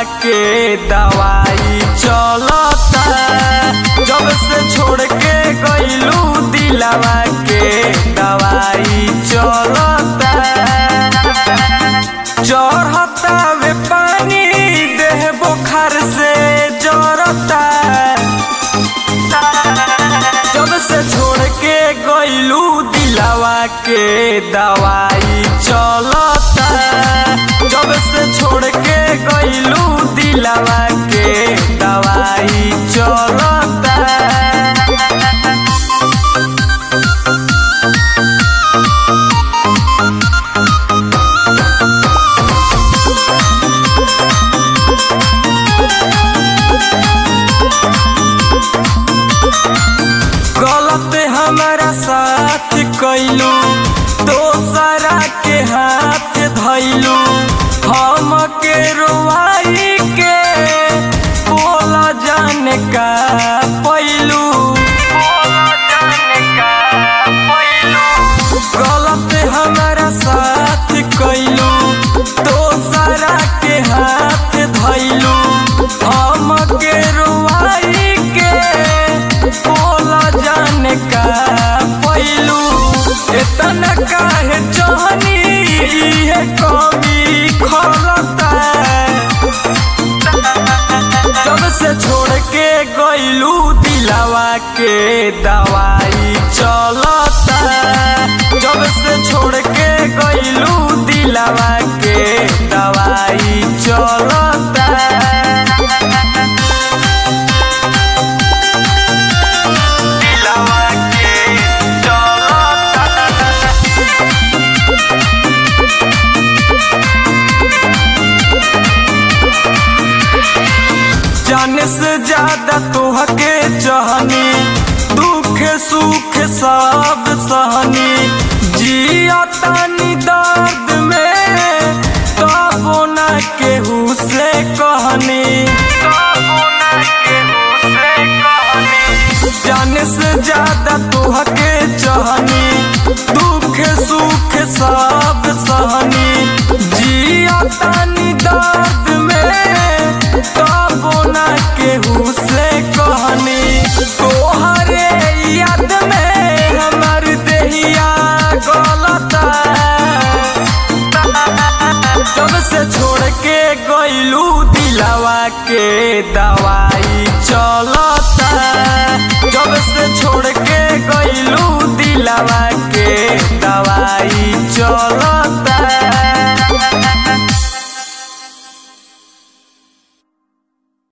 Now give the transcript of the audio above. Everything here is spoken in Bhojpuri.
के दवाई चलता। जब से छोड़ के गइलू दिलवा के दवाई चलता। चढ़ता वे पानी देह बुखार से जरता। जब से छोड़ के गइलू दिलवा के दवाई चलता। जब से छोड़ के गइलू दिलवा के दवाई चलता। गलत हमारा साथ कइलू दोसरा के हाथ धइलू। हम के रोवाई के बोला जाने का पैलू। गलत हमारा साथ कइलू दोसरा के हाथ धइलू। हम के रोवाई के बोला जाने का पैलू। इतना काहे चाहनी है कमी खलता। जब से छोड़ के गइलू दिलवा के दवाई चलता। जब से छोड़ के गइलू दिलवा के दवाई चलता। जाने से ज्यादा तोहके चाहनी। दुख सुख सब सहनी। जिया तानी दर्द में तबो ना केहू से कहनी। जाने से ज्यादा तोहके चाहनी। दुख सुख सब सहनी। जिया तानी दर्द में तबो ना केहू से कहनी। तोहरे याद में हमार देहिया गलता। जब से छोड़ के गइलू दिलवा के दवा